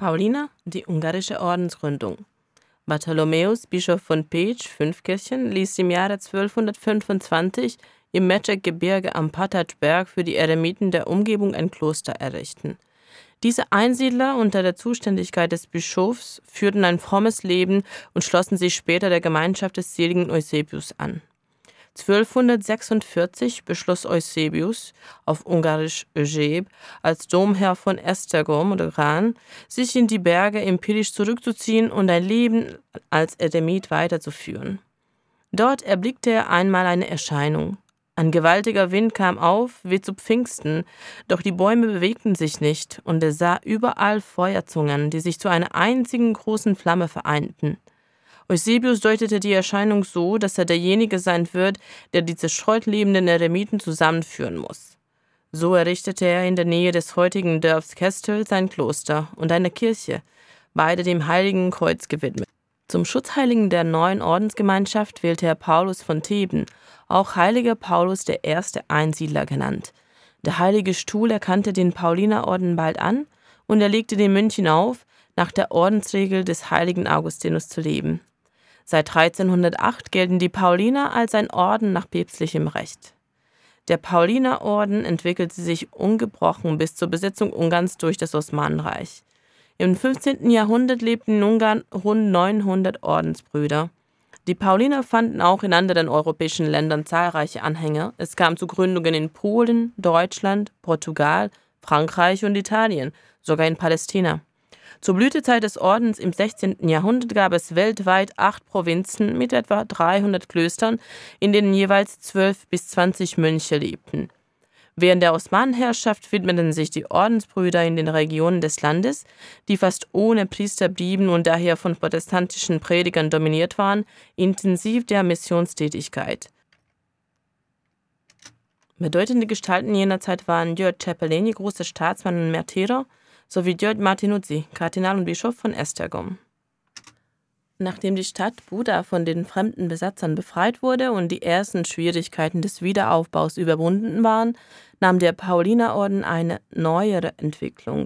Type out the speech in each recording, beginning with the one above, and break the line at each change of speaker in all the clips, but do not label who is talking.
Pauliner, die ungarische Ordensgründung. Bartholomäus, Bischof von Pécs, Fünfkirchen, ließ im Jahre 1225 im Meček-Gebirge am Patatberg für die Eremiten der Umgebung ein Kloster errichten. Diese Einsiedler unter der Zuständigkeit des Bischofs führten ein frommes Leben und schlossen sich später der Gemeinschaft des seligen Eusebius an. 1246 beschloss Eusebius, auf Ungarisch Euseb, als Domherr von Esztergom oder Gran, sich in die Berge empirisch zurückzuziehen und ein Leben als Eremit weiterzuführen. Dort erblickte er einmal eine Erscheinung. Ein gewaltiger Wind kam auf, wie zu Pfingsten, doch die Bäume bewegten sich nicht, und er sah überall Feuerzungen, die sich zu einer einzigen großen Flamme vereinten. Eusebius deutete die Erscheinung so, dass er derjenige sein wird, der die zerstreut lebenden Eremiten zusammenführen muss. So errichtete er in der Nähe des heutigen Dorfs Kestel ein Kloster und eine Kirche, beide dem Heiligen Kreuz gewidmet. Zum Schutzheiligen der neuen Ordensgemeinschaft wählte er Paulus von Theben, auch Heiliger Paulus der erste Einsiedler genannt. Der Heilige Stuhl erkannte den Paulinerorden bald an und er legte den Mönchen auf, nach der Ordensregel des heiligen Augustinus zu leben. Seit 1308 gelten die Pauliner als ein Orden nach päpstlichem Recht. Der Paulinerorden entwickelte sich ungebrochen bis zur Besetzung Ungarns durch das Osmanenreich. Im 15. Jahrhundert lebten in Ungarn rund 900 Ordensbrüder. Die Pauliner fanden auch in anderen europäischen Ländern zahlreiche Anhänger. Es kam zu Gründungen in Polen, Deutschland, Portugal, Frankreich und Italien, sogar in Palästina. Zur Blütezeit des Ordens im 16. Jahrhundert gab es weltweit 8 Provinzen mit etwa 300 Klöstern, in denen jeweils 12 bis 20 Mönche lebten. Während der Osmanenherrschaft widmeten sich die Ordensbrüder in den Regionen des Landes, die fast ohne Priester blieben und daher von protestantischen Predigern dominiert waren, intensiv der Missionstätigkeit. Bedeutende Gestalten jener Zeit waren György Cepelényi, großer Staatsmann und Märtyrer, sowie György Martinuzzi, Kardinal und Bischof von Esztergom. Nachdem die Stadt Buda von den fremden Besatzern befreit wurde und die ersten Schwierigkeiten des Wiederaufbaus überwunden waren, nahm der Paulinerorden eine neuere Entwicklung.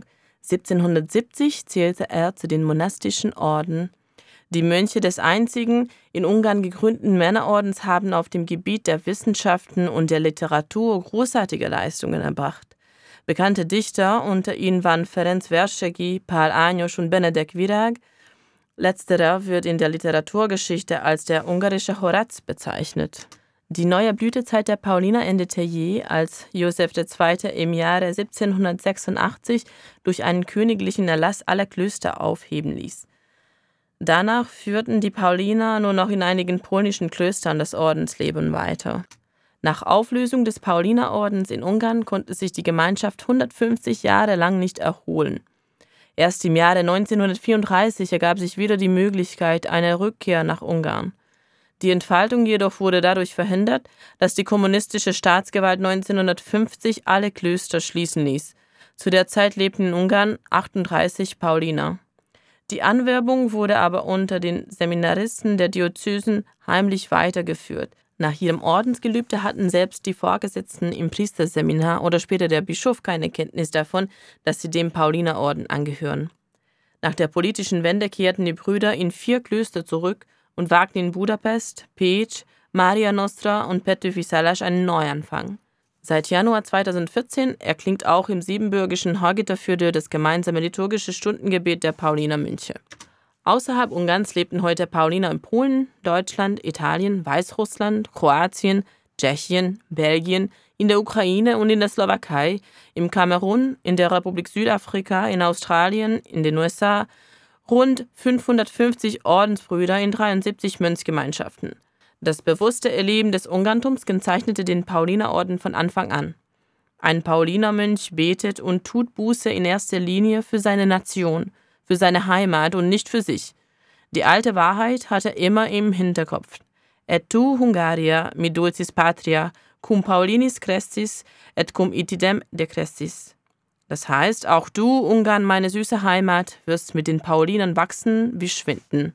1770 zählte er zu den monastischen Orden. Die Mönche des einzigen in Ungarn gegründeten Männerordens haben auf dem Gebiet der Wissenschaften und der Literatur großartige Leistungen erbracht. Bekannte Dichter unter ihnen waren Ferenc Versegyi, Pál Ányos und Benedek Virág. Letzterer wird in der Literaturgeschichte als der ungarische Horaz bezeichnet. Die neue Blütezeit der Pauliner endete je, als Joseph II. Im Jahre 1786 durch einen königlichen Erlass alle Klöster aufheben ließ. Danach führten die Pauliner nur noch in einigen polnischen Klöstern das Ordensleben weiter. Nach Auflösung des Paulinerordens in Ungarn konnte sich die Gemeinschaft 150 Jahre lang nicht erholen. Erst im Jahre 1934 ergab sich wieder die Möglichkeit einer Rückkehr nach Ungarn. Die Entfaltung jedoch wurde dadurch verhindert, dass die kommunistische Staatsgewalt 1950 alle Klöster schließen ließ. Zu der Zeit lebten in Ungarn 38 Pauliner. Die Anwerbung wurde aber unter den Seminaristen der Diözesen heimlich weitergeführt. Nach ihrem Ordensgelübde hatten selbst die Vorgesetzten im Priesterseminar oder später der Bischof keine Kenntnis davon, dass sie dem Paulinerorden angehören. Nach der politischen Wende kehrten die Brüder in 4 Klöster zurück und wagten in Budapest, Pécs, Mária Nostra und Petőfi Szilas einen Neuanfang. Seit Januar 2014 erklingt auch im siebenbürgischen Horgitterfürdő das gemeinsame liturgische Stundengebet der Paulinermönche. Außerhalb Ungarns lebten heute Pauliner in Polen, Deutschland, Italien, Weißrussland, Kroatien, Tschechien, Belgien, in der Ukraine und in der Slowakei, im Kamerun, in der Republik Südafrika, in Australien, in den USA, rund 550 Ordensbrüder in 73 Mönchsgemeinschaften. Das bewusste Erleben des Ungarntums kennzeichnete den Paulinerorden von Anfang an. Ein Paulinermönch betet und tut Buße in erster Linie für seine Nation, für seine Heimat und nicht für sich. Die alte Wahrheit hat er immer im Hinterkopf. Et tu, Hungaria, mi dulcis patria, cum Paulinis crescis, et cum itidem decrescis. Das heißt, auch du, Ungarn, meine süße Heimat, wirst mit den Paulinern wachsen wie schwinden.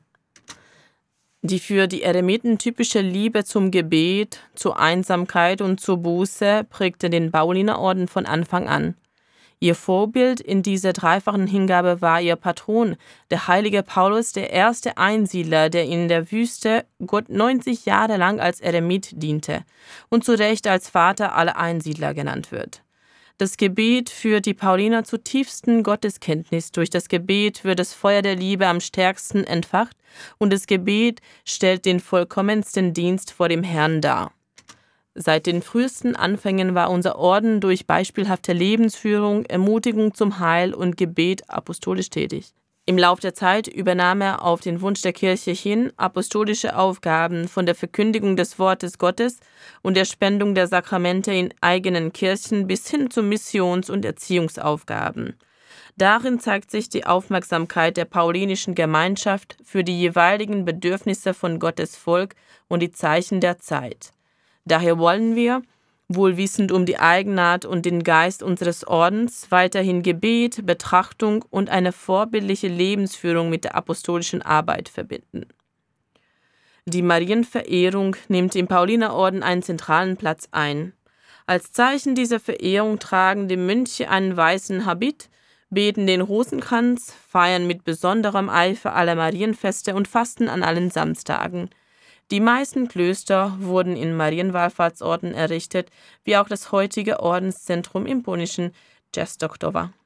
Die für die Eremiten typische Liebe zum Gebet, zur Einsamkeit und zur Buße prägte den Paulinerorden von Anfang an. Ihr Vorbild in dieser dreifachen Hingabe war ihr Patron, der heilige Paulus, der erste Einsiedler, der in der Wüste Gott 90 Jahre lang als Eremit diente und zu Recht als Vater aller Einsiedler genannt wird. Das Gebet führt die Pauliner zur tiefsten Gotteskenntnis. Durch das Gebet wird das Feuer der Liebe am stärksten entfacht und das Gebet stellt den vollkommensten Dienst vor dem Herrn dar. Seit den frühesten Anfängen war unser Orden durch beispielhafte Lebensführung, Ermutigung zum Heil und Gebet apostolisch tätig. Im Lauf der Zeit übernahm er auf den Wunsch der Kirche hin apostolische Aufgaben von der Verkündigung des Wortes Gottes und der Spendung der Sakramente in eigenen Kirchen bis hin zu Missions- und Erziehungsaufgaben. Darin zeigt sich die Aufmerksamkeit der paulinischen Gemeinschaft für die jeweiligen Bedürfnisse von Gottes Volk und die Zeichen der Zeit. Daher wollen wir, wohl wissend um die Eigenart und den Geist unseres Ordens, weiterhin Gebet, Betrachtung und eine vorbildliche Lebensführung mit der apostolischen Arbeit verbinden. Die Marienverehrung nimmt im Paulinerorden einen zentralen Platz ein. Als Zeichen dieser Verehrung tragen die Mönche einen weißen Habit, beten den Rosenkranz, feiern mit besonderem Eifer alle Marienfeste und fasten an allen Samstagen. Die meisten Klöster wurden in Marienwallfahrtsorten errichtet, wie auch das heutige Ordenszentrum im polnischen Częstochowa.